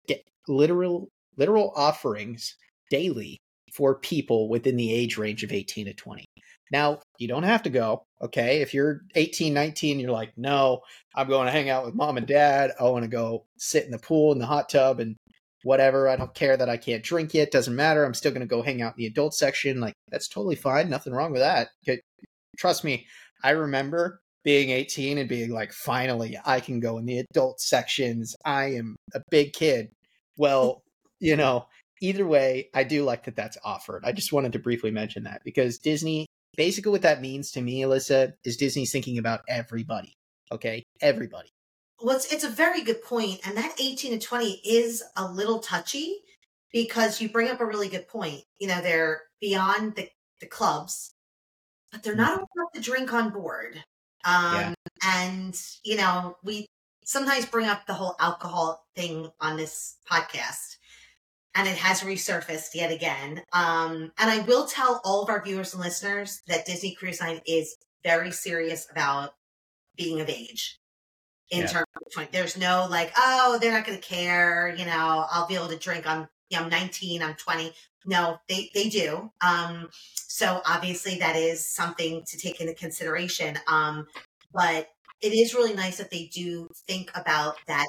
literal literal offerings daily for people within the age range of eighteen to twenty. Now, you don't have to go, okay? If you're eighteen, nineteen, you're like, no, I'm going to hang out with mom and dad. I want to go sit in the pool in the hot tub and whatever. I don't care that I can't drink yet. Doesn't matter. I'm still going to go hang out in the adult section. Like, that's totally fine. Nothing wrong with that. Trust me, I remember being eighteen and being like, finally, I can go in the adult sections. I am a big kid. Well, you know, either way, I do like that that's offered. I just wanted to briefly mention that because Disney, basically what that means to me, Alyssa, is Disney's thinking about everybody. Okay? Everybody. Well, it's, it's a very good point. And that eighteen to twenty is a little touchy because you bring up a really good point. You know, they're beyond the, the clubs, but they're not allowed to drink on board. Um, yeah. And, you know, we sometimes bring up the whole alcohol thing on this podcast. And it has resurfaced yet again. Um, and I will tell all of our viewers and listeners that Disney Cruise Line is very serious about being of age in yeah. terms of twenty. There's no like, oh, they're not going to care. You know, I'll be able to drink. I'm, you know, I'm nineteen, I'm twenty. No, they, they do. Um, so obviously that is something to take into consideration. Um, but it is really nice that they do think about that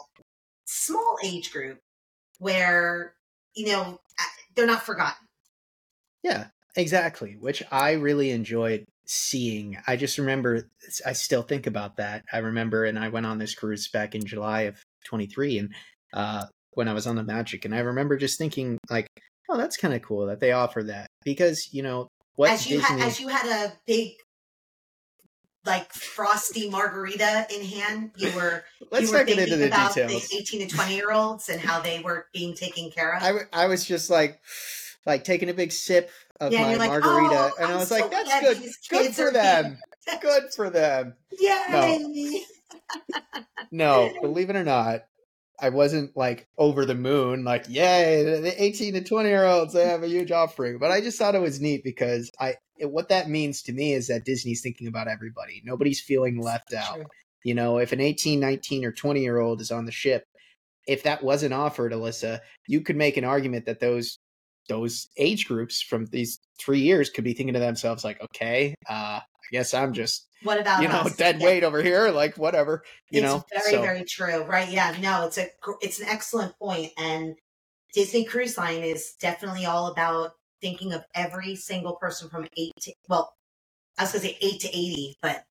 small age group where, you know, they're not forgotten. Yeah, exactly. Which I really enjoyed seeing. I just remember, I still think about that. I remember, and I went on this cruise back in July of twenty-three, and uh, when I was on the Magic, and I remember just thinking like, oh, that's kind of cool that they offer that, because, you know, what As you Disney... had, as you had a big, like, frosty margarita in hand, you were Let's you were not get thinking into the about details. the eighteen to twenty year olds and how they were being taken care of. I, w- I was just like, like taking a big sip of Yeah, and my you're like, margarita, oh, and I I'm was so like, that's glad good, these good kids for are them, being... good for them. No, Yay! no, believe it or not, I wasn't like over the moon, like, yay, the eighteen to twenty year olds, they have a huge offering. But I just thought it was neat because I, it, what that means to me is that Disney's thinking about everybody. Nobody's feeling left out. True. You know, if an eighteen, nineteen, or twenty year old is on the ship, if that wasn't offered, Alyssa, you could make an argument that those those age groups from these three years could be thinking to themselves like, okay, uh, I guess I'm just, What about you know, us? dead Yeah. weight over here, like whatever, you It's know. very, So very true, right? Yeah, no, it's a gr- it's an excellent point, and Disney Cruise Line is definitely all about thinking of every single person from eight to well, I was gonna say eight to eighty, but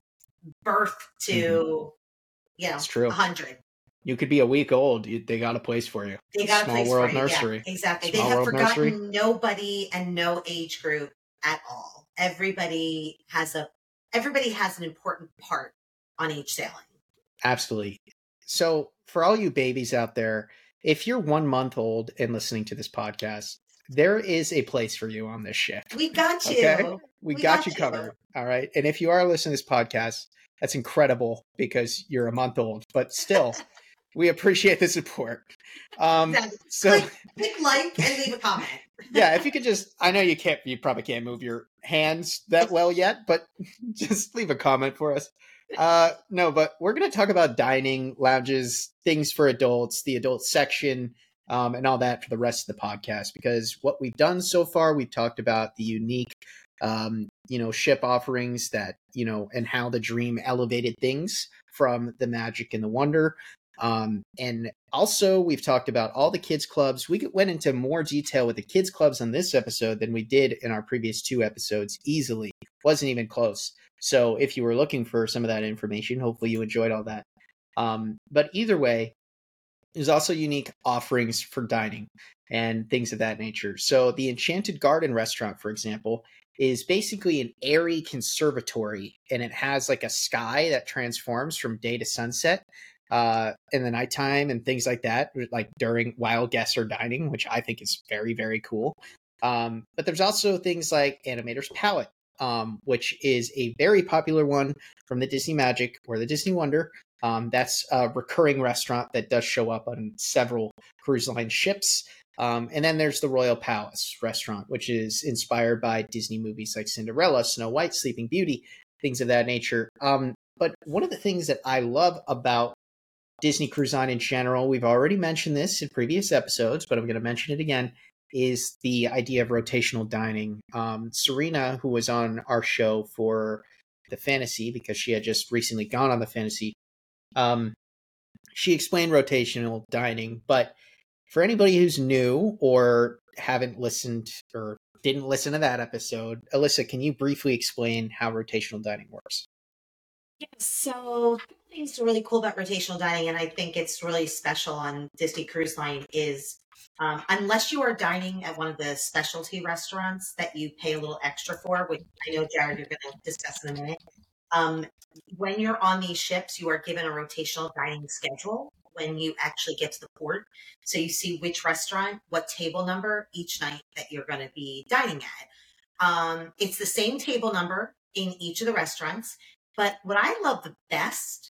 birth to mhm, you know it's a true. hundred. You could be a week old. You, they got a place for you. They got a Small place for World you. Yeah, Nursery. exactly. They Small have World Nursery. forgotten nobody and no age group at all. Everybody has a everybody has an important part on each sailing. Absolutely. So for all you babies out there, if you're one month old and listening to this podcast, there is a place for you on this ship. We got you. Okay? We, We got, got you you. covered. All right. And if you are listening to this podcast, that's incredible because you're a month old, but still, we appreciate the support. Um, Exactly. so Click, click like and leave a comment. yeah, if you could just, I know you can't, you probably can't move your hands that well yet, but just leave a comment for us. Uh, no, but we're going to talk about dining, lounges, things for adults, the adult section, um, and all that for the rest of the podcast, because what we've done so far, we've talked about the unique, um, you know, ship offerings that, you know, and how the Dream elevated things from the Magic and the Wonder. Um, and also, we've talked about all the kids clubs. We went into more detail with the kids clubs on this episode than we did in our previous two episodes easily. Wasn't even close. So if you were looking for some of that information, hopefully you enjoyed all that. Um, but either way, there's also unique offerings for dining and things of that nature. So the Enchanted Garden restaurant, for example, is basically an airy conservatory, and it has like a sky that transforms from day to sunset uh, in the nighttime and things like that, like during while guests are dining, which I think is very, very cool. Um, but there's also things like Animator's Palette, um, which is a very popular one from the Disney Magic or the Disney Wonder. Um, that's a recurring restaurant that does show up on several cruise line ships. Um, and then there's the Royal Palace restaurant, which is inspired by Disney movies like Cinderella, Snow White, Sleeping Beauty, things of that nature. Um, but one of the things that I love about Disney Cruise Line in general, we've already mentioned this in previous episodes, but I'm going to mention it again, is the idea of rotational dining. Um, Serena, who was on our show for the Fantasy, because she had just recently gone on the Fantasy, um, she explained rotational dining. But for anybody who's new or haven't listened or didn't listen to that episode, Alyssa, can you briefly explain how rotational dining works? Yeah, so things really cool about rotational dining, and I think it's really special on Disney Cruise Line is um, unless you are dining at one of the specialty restaurants that you pay a little extra for, which I know, Jared, you're going to discuss in a minute. Um, when you're on these ships, you are given a rotational dining schedule when you actually get to the port. So you see which restaurant, what table number each night that you're going to be dining at. Um, it's the same table number in each of the restaurants. But what I love the best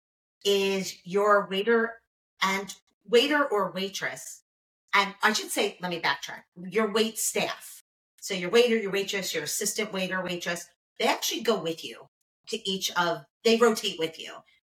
is your waiter and waiter or waitress. And I should say, let me backtrack, your wait staff. So your waiter, your waitress, your assistant waiter, waitress, they actually go with you to each of, they rotate with you.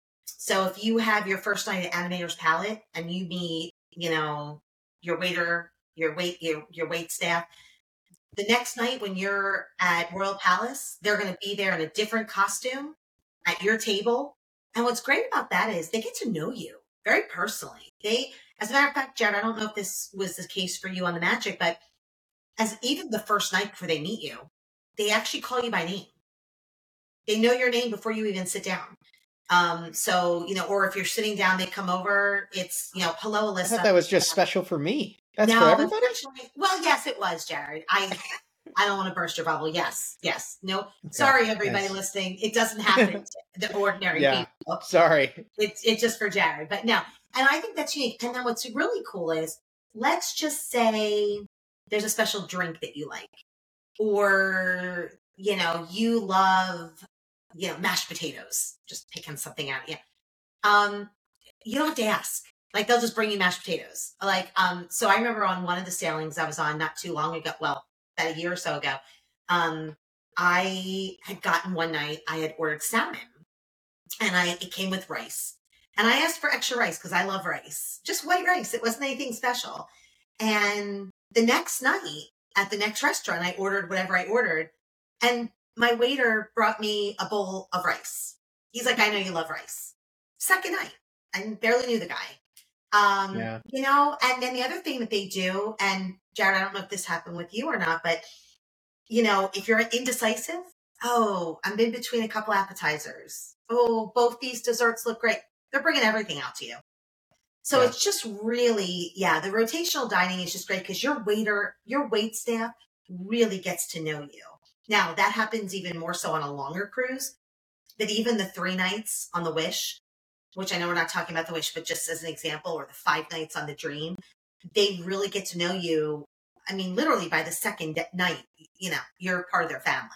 So if you have your first night at Animator's Palette and you meet, you know, your waiter, your wait, your, your wait staff, the next night when you're at Royal Palace, they're going to be there in a different costume at your table. And what's great about that is they get to know you very personally. They, as a matter of fact, Jared, I don't know if this was the case for you on the Magic, but as even the first night before they meet you, they actually call you by name. They know your name before you even sit down. Um, so, you know, or if you're sitting down, they come over. It's, you know, hello, Alyssa. I thought that was just special for me. That's no, for everybody? Well, yes, it was, Jared. I I don't want to burst your bubble. Yes, yes. No, okay. Sorry, everybody yes. listening. It doesn't happen to the ordinary yeah. people. Sorry. It's, it's just for Jared. But no, and I think that's unique. And then what's really cool is, let's just say there's a special drink that you like, or, you know, you love, you know, mashed potatoes, just picking something out. Yeah. Um, you don't have to ask. Like, they'll just bring you mashed potatoes. Like, um, so I remember on one of the sailings I was on not too long ago, well, about a year or so ago, um, I had gotten one night, I had ordered salmon, and I, it came with rice. And I asked for extra rice because I love rice, just white rice. It wasn't anything special. And the next night at the next restaurant, I ordered whatever I ordered, and my waiter brought me a bowl of rice. He's like, I know you love rice. Second night, I barely knew the guy. Um, yeah. You know, and then the other thing that they do, and Jared, I don't know if this happened with you or not, but, you know, if you're indecisive, oh, I'm in between a couple appetizers. Oh, both these desserts look great. They're bringing everything out to you. So yeah. It's just really, yeah, the rotational dining is just great because your waiter, your wait staff really gets to know you. Now, that happens even more so on a longer cruise, that even the three nights on the Wish, which I know we're not talking about the Wish, but just as an example, or the five nights on the Dream, they really get to know you. I mean, literally by the second night, you know, you're part of their family.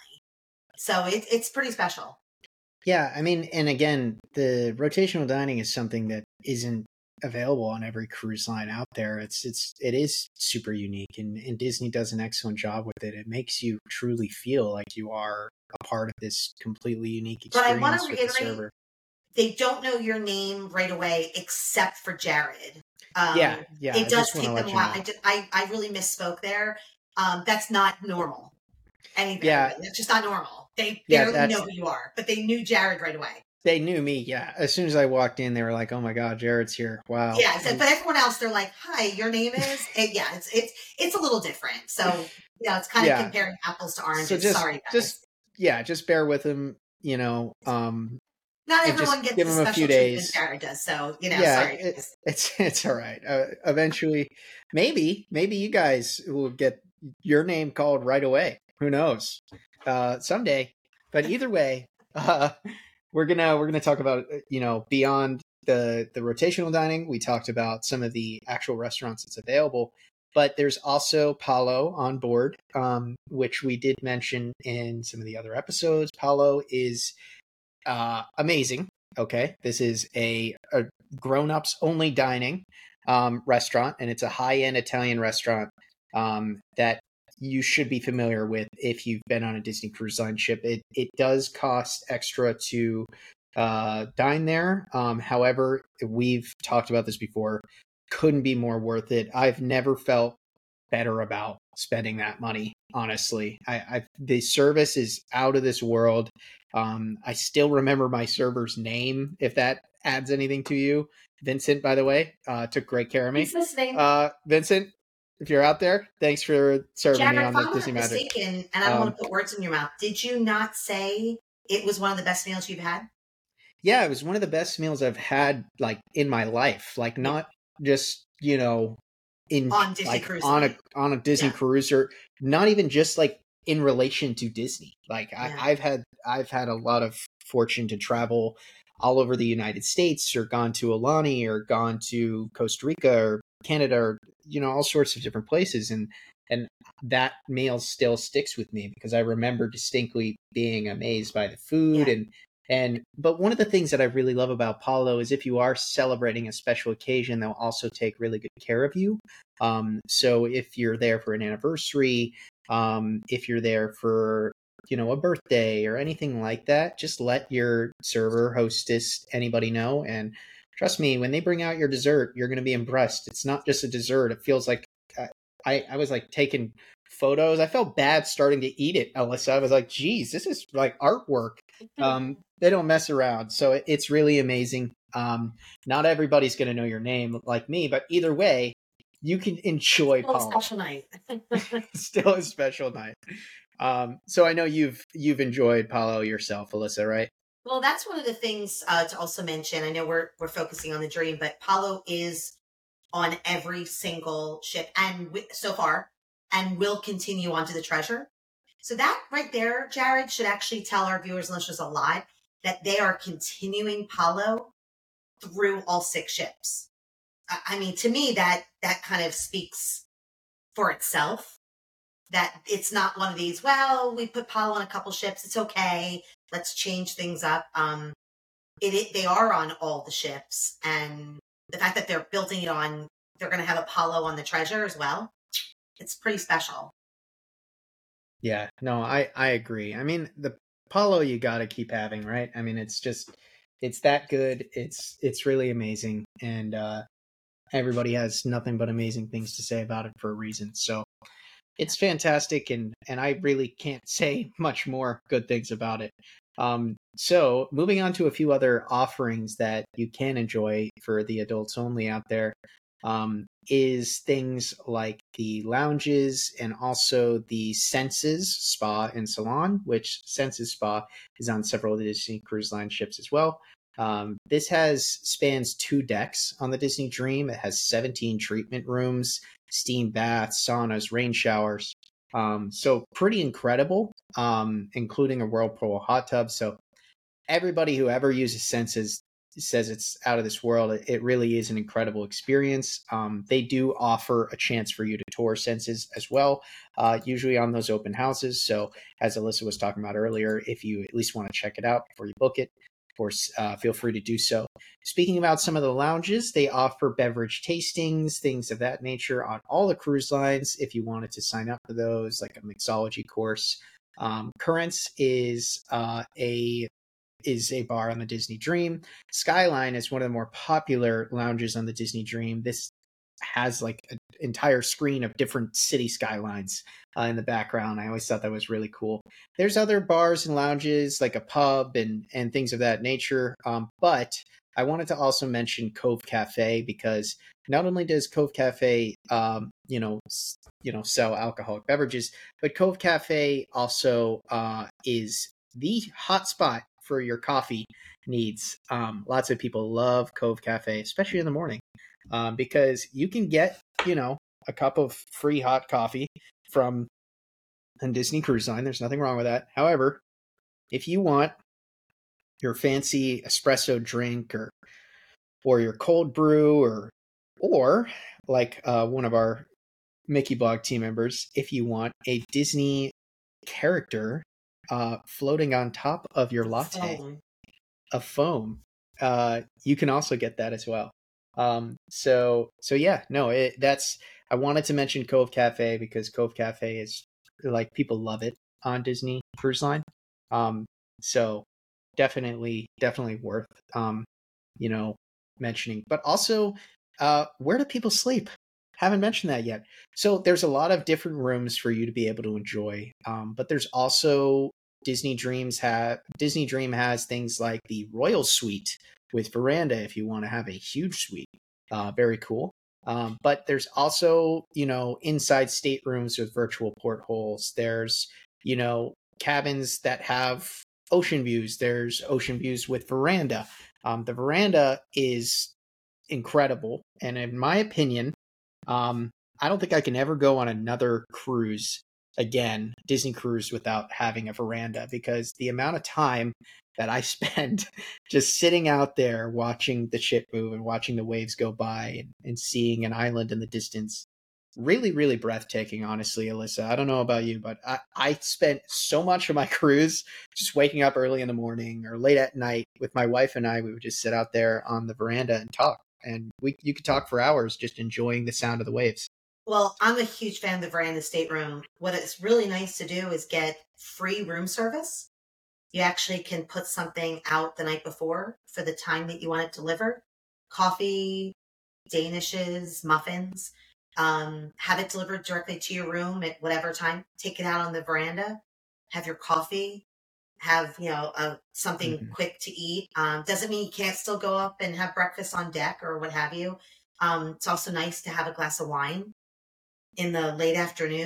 So it, it's pretty special. Yeah. I mean, and again, the rotational dining is something that isn't available on every cruise line out there. It's, it's, it is super unique, and, and Disney does an excellent job with it. It makes you truly feel like you are a part of this completely unique experience. But I want to reiterate, they don't know your name right away, except for Jared. Um, yeah, yeah. It does take them a while. I, just, I I really misspoke there. Um, that's not normal. Anything. Yeah, that's just not normal. They barely yeah, know who you are, but they knew Jared right away. They knew me, yeah. As soon as I walked in, they were like, "Oh my God, Jared's here! Wow." Yeah, so, but everyone else, they're like, "Hi, your name is?" And yeah, it's it's it's a little different. So you know, it's kind of yeah. comparing apples to oranges. So just, Sorry, guys. Just yeah, just bear with them. You know, um, not everyone gets give the them special a few days. Jared does, so you know, yeah, sorry. It, it's it's all right. Uh, eventually, maybe maybe you guys will get your name called right away. Who knows? Uh, someday. But either way, uh, we're gonna we're gonna talk about you know beyond the the rotational dining. We talked about some of the actual restaurants that's available, but there's also Palo on board, um, which we did mention in some of the other episodes. Palo is uh, amazing. Okay, this is a, a grown-ups only dining um, restaurant, and it's a high-end Italian restaurant um, that you should be familiar with if you've been on a Disney Cruise Line ship. It it does cost extra to uh, dine there. Um, however, we've talked about this before. Couldn't be more worth it. I've never felt better about spending that money. Honestly, I, I the service is out of this world. Um, I still remember my server's name, if that adds anything to you. Vincent, by the way, uh, took great care of me. He's listening. Uh, Vincent, if you're out there, thanks for serving Jared, me on the if Disney I'm Magic. Mistaken, and I don't um, want to put words in your mouth. Did you not say it was one of the best meals you've had? Yeah, it was one of the best meals I've had, like in my life. Like not yeah. just you know in on Disney like cruise on line. a on a Disney yeah. cruise, or not even just like in relation to Disney. Like yeah. I, I've had I've had a lot of fortune to travel all over the United States, or gone to Aulani, or gone to Costa Rica, or Canada, or you know all sorts of different places, and and that meal still sticks with me because I remember distinctly being amazed by the food yeah. and and but one of the things that I really love about Palo is if you are celebrating a special occasion, they'll also take really good care of you. Um, so if you're there for an anniversary, um, if you're there for you know a birthday or anything like that, just let your server, hostess, anybody know. And trust me, when they bring out your dessert, you're going to be impressed. It's not just a dessert. It feels like uh, I, I was like taking photos. I felt bad starting to eat it, Alyssa. I was like, geez, this is like artwork. Um, they don't mess around. So it, it's really amazing. Um, not everybody's going to know your name like me, but either way, you can enjoy Still Palo. a special night. Still a special night. Um, so I know you've you've enjoyed Palo yourself, Alyssa, right? Well, that's one of the things uh, to also mention. I know we're we're focusing on the Dream, but Palo is on every single ship, and wi- so far, and will continue on to the Treasure. So that right there, Jared, should actually tell our viewers and listeners a lot that they are continuing Palo through all six ships. I I mean, to me, that that kind of speaks for itself. That it's not one of these, well, we put Palo on a couple ships, it's okay, let's change things up. Um, it, it they are on all the ships, and the fact that they're building it on, they're going to have Apollo on the Treasure as well. It's pretty special. Yeah, no, I I agree. I mean, the Palo you got to keep having, right? I mean, it's just it's that good. It's it's really amazing, and uh, everybody has nothing but amazing things to say about it for a reason. So it's fantastic, and and I really can't say much more good things about it. Um, so moving on to a few other offerings that you can enjoy for the adults only out there, um, is things like the lounges and also the Senses Spa and Salon, which Senses Spa is on several of the Disney Cruise Line ships as well. Um, this has spans two decks on the Disney Dream. It has seventeen treatment rooms, steam baths, saunas, rain showers. Um, so pretty incredible, um, including a whirlpool hot tub. So everybody who ever uses Senses says it's out of this world. It, it really is an incredible experience. Um, they do offer a chance for you to tour Senses as well, uh, usually on those open houses. So as Alyssa was talking about earlier, if you at least want to check it out before you book it, of course, uh, feel free to do so. Speaking about some of the lounges, they offer beverage tastings, things of that nature on all the cruise lines if you wanted to sign up for those, like a mixology course. Um, Currents is uh, a is a bar on the Disney Dream. Skyline is one of the more popular lounges on the Disney Dream. This has like an entire screen of different city skylines uh, in the background. I always thought that was really cool. There's other bars and lounges like a pub and and things of that nature. Um, but I wanted to also mention Cove Cafe because not only does Cove Cafe, um, you know, s- you know, sell alcoholic beverages, but Cove Cafe also uh, is the hot spot for your coffee needs. Um, lots of people love Cove Cafe, especially in the morning, um, because you can get, you know, a cup of free hot coffee from a Disney Cruise Line. There's nothing wrong with that. However, if you want your fancy espresso drink or or your cold brew or or like uh, one of our Mickey Blog team members, if you want a Disney character uh, floating on top of your latte, Foam. a foam, uh, you can also get that as well. Um, so so yeah, no, it, that's I wanted to mention Cove Cafe because Cove Cafe is like people love it on Disney Cruise Line. Um, so definitely definitely worth um, you know mentioning. But also, uh, where do people sleep? Haven't mentioned that yet. So there's a lot of different rooms for you to be able to enjoy. Um, but there's also Disney Dreams have Disney Dream has things like the Royal Suite with veranda if you want to have a huge suite. Uh, very cool. Um, but there's also, you know, inside staterooms with virtual portholes. There's, you know, cabins that have ocean views. There's ocean views with veranda. Um, the veranda is incredible. And in my opinion, um, I don't think I can ever go on another cruise again, Disney cruise, without having a veranda because the amount of time that I spend just sitting out there watching the ship move and watching the waves go by and, and seeing an island in the distance. Really, really breathtaking, honestly, Alyssa. I don't know about you, but I, I spent so much of my cruise just waking up early in the morning or late at night with my wife and I. We would just sit out there on the veranda and talk and we you could talk for hours just enjoying the sound of the waves. Well, I'm a huge fan of the veranda stateroom. What it's really nice to do is get free room service. You actually can put something out the night before for the time that you want it delivered. Coffee, danishes, muffins. Um, have it delivered directly to your room at whatever time. Take it out on the veranda. Have your coffee. Have, you know, uh, something Mm-hmm. quick to eat. Um, doesn't mean you can't still go up and have breakfast on deck or what have you. Um, it's also nice to have a glass of wine in the late afternoon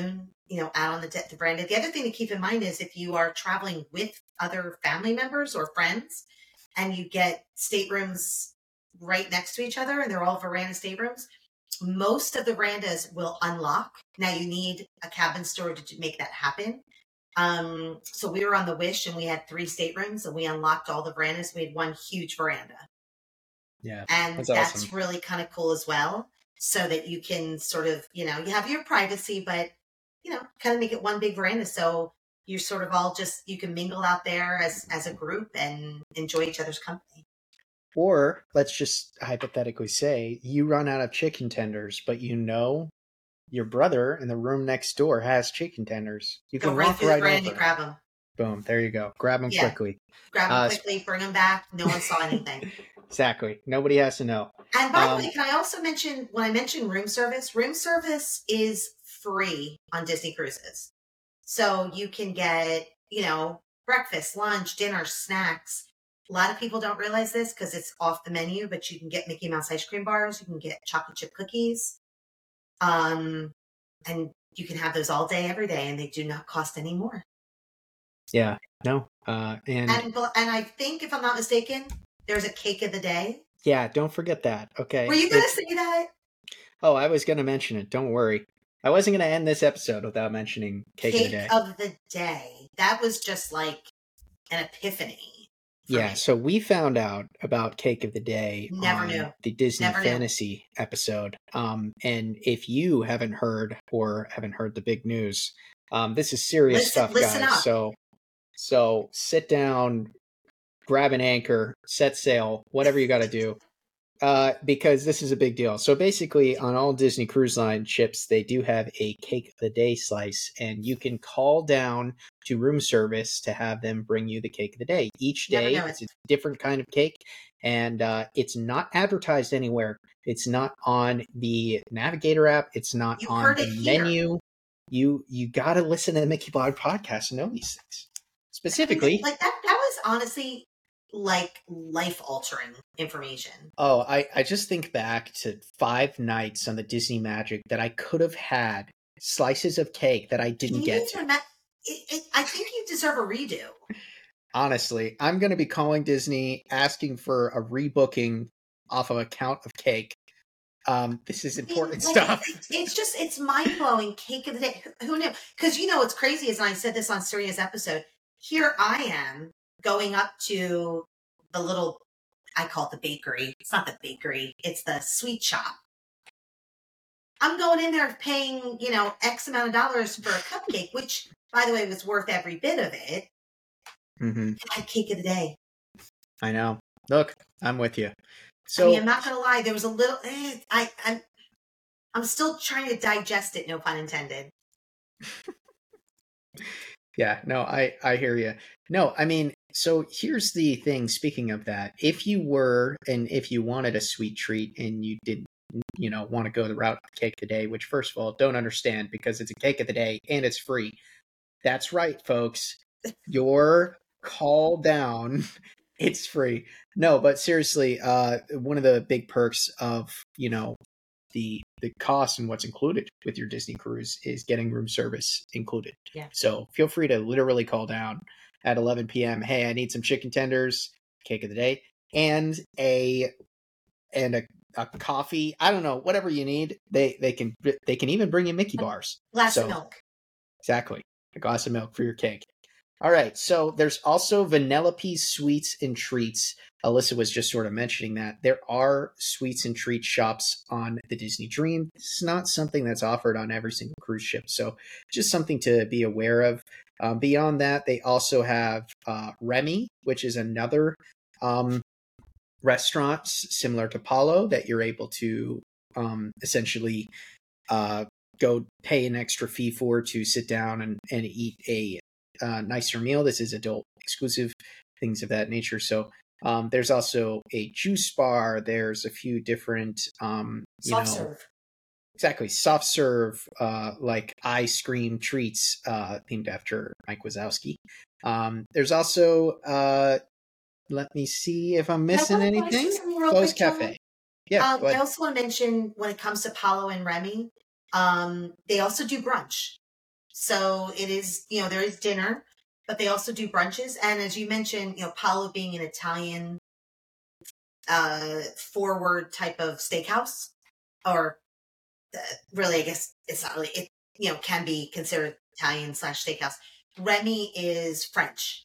you know, out on the, the veranda. The other thing to keep in mind is if you are traveling with other family members or friends and you get staterooms right next to each other and they're all veranda staterooms, most of the verandas will unlock. Now you need a cabin steward to make that happen. Um, so we were on the Wish and we had three staterooms and we unlocked all the verandas. We had one huge veranda. Yeah. And that's, that's awesome. really kind of cool as well. So that you can sort of, you know, you have your privacy, but, you know, kind of make it one big veranda. So you're sort of all just, you can mingle out there as, as a group and enjoy each other's company. Or let's just hypothetically say you run out of chicken tenders, but you know your brother in the room next door has chicken tenders. You Go can right walk through right the veranda, over. grab them. Boom, there you go. Grab them Yeah. quickly. Grab them Uh, quickly, bring them back. No one saw anything. Exactly. Nobody has to know. And by Um, the way, can I also mention, when I mentioned room service, room service is free on Disney Cruises. So you can get, you know, breakfast, lunch, dinner, snacks. A lot of people don't realize this because it's off the menu, but you can get Mickey Mouse ice cream bars. You can get chocolate chip cookies. Um, and you can have those all day, every day, and they do not cost any more. Yeah, no. Uh, and, and and I think, if I'm not mistaken, there's a cake of the day. Yeah, don't forget that. Okay. Were you going to say that? Oh, I was going to mention it. Don't worry. I wasn't going to end this episode without mentioning cake, cake of the day. of the day. That was just like an epiphany. Yeah, me. so we found out about cake of the day Never on knew. the Disney Never Fantasy knew. episode. Um, and if you haven't heard or haven't heard the big news, um, this is serious listen, stuff, listen guys. Up. So, so sit down, grab an anchor, set sail, whatever you got to do. Uh, because this is a big deal. So basically, on all Disney Cruise Line ships, they do have a cake of the day slice, and you can call down to room service to have them bring you the cake of the day. Each day, it's a different kind of cake, and uh, it's not advertised anywhere. It's not on the Navigator app. It's not you on the menu. You you got to listen to the Mickey Blog podcast to know these things. Specifically, like that. That was honestly like life altering information. Oh, I, I just think back to five nights on the Disney Magic that I could have had slices of cake that I didn't get to. Ima- it, it, I think you deserve a redo. Honestly, I'm going to be calling Disney, asking for a rebooking off of a count of cake. Um, this is important I mean, like, stuff. It's, it's just, it's mind blowing. Cake of the day. Who knew? Because you know what's crazy is, and I said this on Suria's episode, here I am going up to the little, I call it the bakery. It's not the bakery. It's the sweet shop. I'm going in there paying, you know, X amount of dollars for a cupcake, which, by the way, was worth every bit of it. Mm-hmm. I had cake of the day. I know. Look, I'm with you. So I mean, I'm not going to lie. There was a little, eh, I, I'm, I'm still trying to digest it. No pun intended. Yeah, no, I, I hear you. No, I mean, so here's the thing. Speaking of that, if you were, and if you wanted a sweet treat and you didn't, you know, want to go the route of cake of the day, which first of all, don't understand because it's a cake of the day and it's free. That's right, folks. Your call down, it's free. No, but seriously, uh, one of the big perks of, you know, the the cost and what's included with your Disney cruise is getting room service included. Yeah. So feel free to literally call down at eleven p.m. Hey, I need some chicken tenders, cake of the day, and a and a, a coffee. I don't know, whatever you need. They they can they can even bring you Mickey bars. A glass so, of milk. Exactly, a glass of milk for your cake. All right, so there's also Vanellope's Sweets and Treats. Alyssa was just sort of mentioning that. There are sweets and treat shops on the Disney Dream. It's not something that's offered on every single cruise ship, so just something to be aware of. Um, beyond that, they also have uh, Remy, which is another um, restaurant similar to Palo that you're able to um, essentially uh, go pay an extra fee for to sit down and, and eat a Uh, nicer meal. This is adult exclusive, things of that nature. So um, there's also a juice bar. There's a few different, um, you soft know, serve. Exactly, soft serve, uh, like ice cream treats, uh, themed after Mike Wazowski. Um, there's also, uh, let me see if I'm missing I anything. Close Cafe. Yeah. Um, I also want to mention when it comes to Palo and Remy, um, they also do brunch. So it is, you know, there is dinner, but they also do brunches. And as you mentioned, you know, Palo being an Italian uh, forward type of steakhouse, or uh, really, I guess it's not really, it, you know, can be considered Italian slash steakhouse. Remy is French.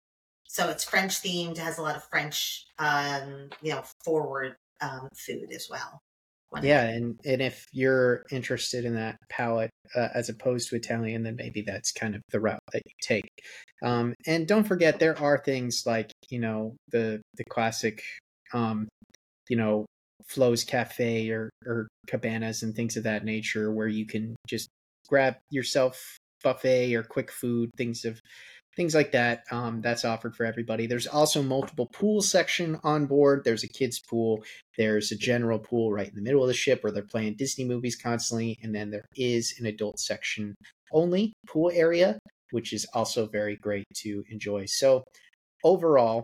So it's French themed, has a lot of French, um, you know, forward um, food as well. Yeah, and, and if you're interested in that palate uh, as opposed to Italian, then maybe that's kind of the route that you take. Um, and don't forget, there are things like, you know, the the classic, um, you know, Flo's Cafe or, or Cabanas and things of that nature where you can just grab yourself buffet or quick food, things of things like that. Um, that's offered for everybody. There's also multiple pool section on board. There's a kids pool. There's a general pool right in the middle of the ship where they're playing Disney movies constantly. And then there is an adult section only pool area, which is also very great to enjoy. So overall,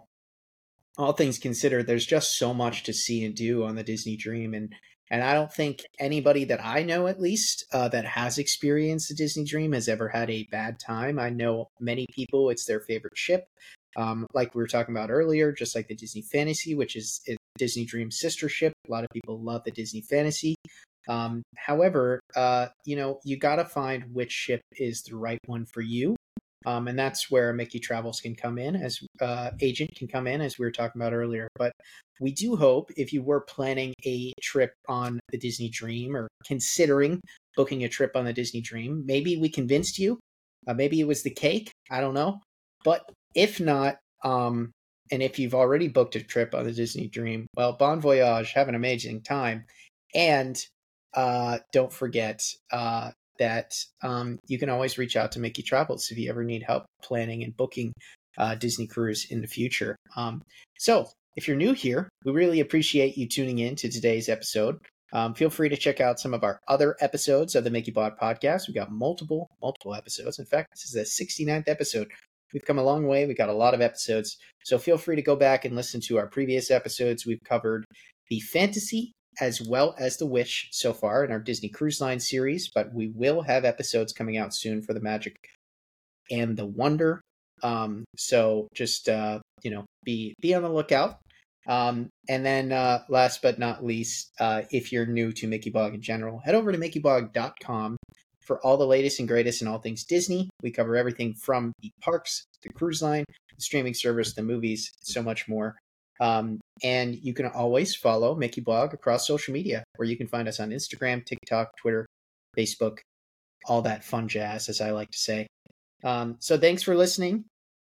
all things considered, there's just so much to see and do on the Disney Dream. And and I don't think anybody that I know, at least, uh, that has experienced the Disney Dream has ever had a bad time. I know many people, it's their favorite ship. Um, like we were talking about earlier, just like the Disney Fantasy, which is Disney Dream's sister ship. A lot of people love the Disney Fantasy. Um, however, uh, you know, you got to find which ship is the right one for you. Um, and that's where Mickey Travels can come in, as uh, agent can come in, as we were talking about earlier. But we do hope if you were planning a trip on the Disney Dream or considering booking a trip on the Disney Dream, maybe we convinced you. Uh, maybe it was the cake. I don't know. But if not, um, and if you've already booked a trip on the Disney Dream, well, bon voyage, have an amazing time. And uh, don't forget, uh, that um, you can always reach out to Mickey Travels if you ever need help planning and booking uh, Disney cruise in the future. Um, so if you're new here, we really appreciate you tuning in to today's episode. Um, feel free to check out some of our other episodes of the Mickey Blog Podcast. We've got multiple, multiple episodes. In fact, this is the sixty-ninth episode. We've come a long way. We've got a lot of episodes. So feel free to go back and listen to our previous episodes. We've covered the fantasy as well as the Wish so far in our Disney Cruise Line series, but we will have episodes coming out soon for the Magic and the Wonder. Um, so just, uh, you know, be, be on the lookout. Um, and then uh, last but not least, uh, if you're new to Mickey Blog in general, head over to mickey blog dot com for all the latest and greatest in all things Disney. We cover everything from the parks, the cruise line, the streaming service, the movies, so much more. Um, and you can always follow Mickey Blog across social media, where you can find us on Instagram, TikTok, Twitter, Facebook, all that fun jazz, as I like to say. Um, so thanks for listening.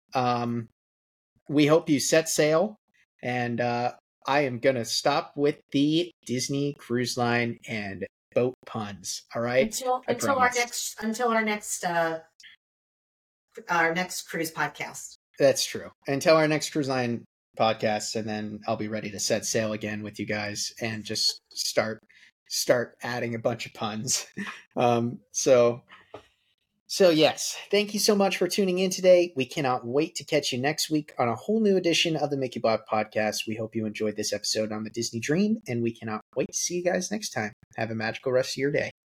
Um, we hope you set sail, and uh, I am going to stop with the Disney Cruise Line and boat puns. All right. Until, until our next, until our next, uh, our next cruise podcast. That's true. Until our next cruise line podcast, and then I'll be ready to set sail again with you guys and just start start adding a bunch of puns. Um, so, so yes, thank you so much for tuning in today. We cannot wait to catch you next week on a whole new edition of the Mickey Blog Podcast. We hope you enjoyed this episode on the Disney Dream, and we cannot wait to see you guys next time. Have a magical rest of your day.